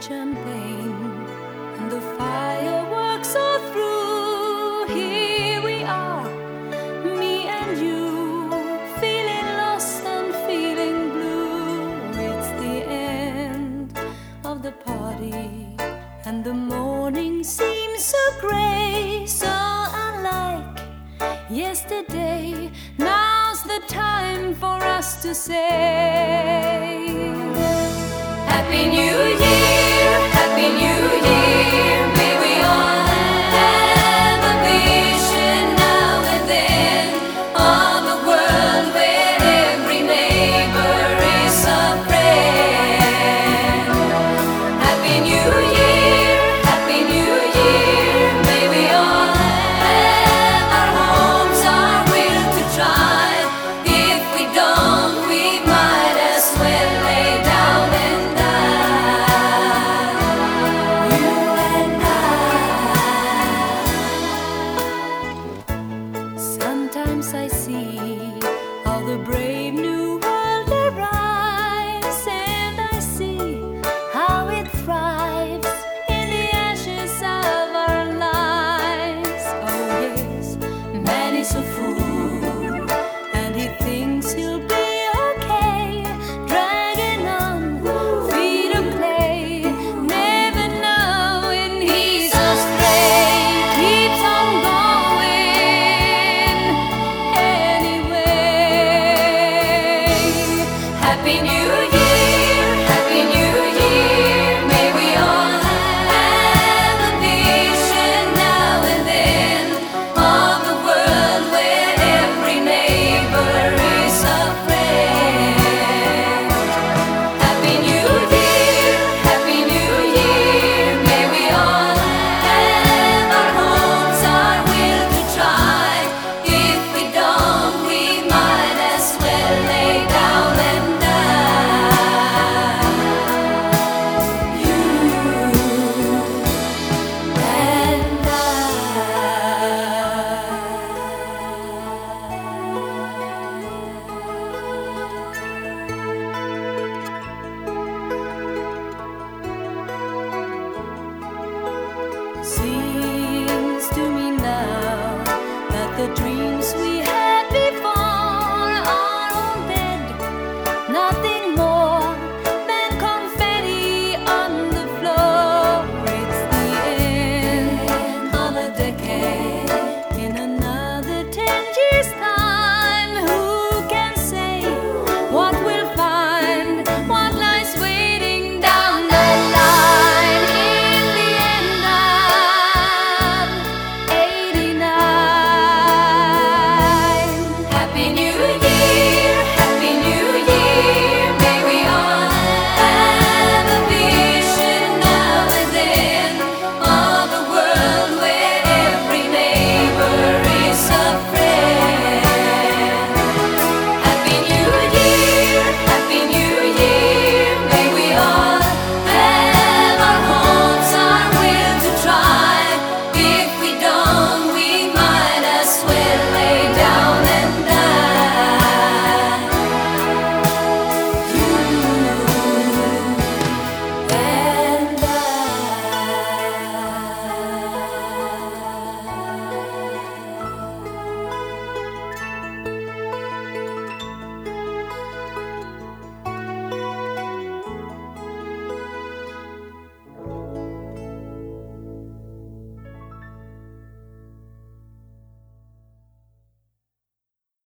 champagne and the fireworks are through. Here we are, me and you, feeling lost and feeling blue. It's the end of the party and the morning seems so grey, so unlike yesterday. Now's the time for us to say Happy New Year, Happy New Year. May we all have a vision now and then of a world where every neighbor is a friend. Happy New Year, Happy New Year. May we all have our homes, our will to try. If we don't, we might as well lay down and die. You and I. Sometimes I see how the brave new world arrives, and I see how it thrives in the ashes of our lives. Oh yes, man is a fool, and he thinks he'll be okay, dragging on feet of clay, never knowing he's astray. Keeps on going anyway. Happy New Year, Happy New Year. May we all have a vision now and then of a world where every neighbor is a friend. Happy New Year, Happy New Year. May we all have our homes, our will to try. If we don't, we might as well lay down and die. You and I. See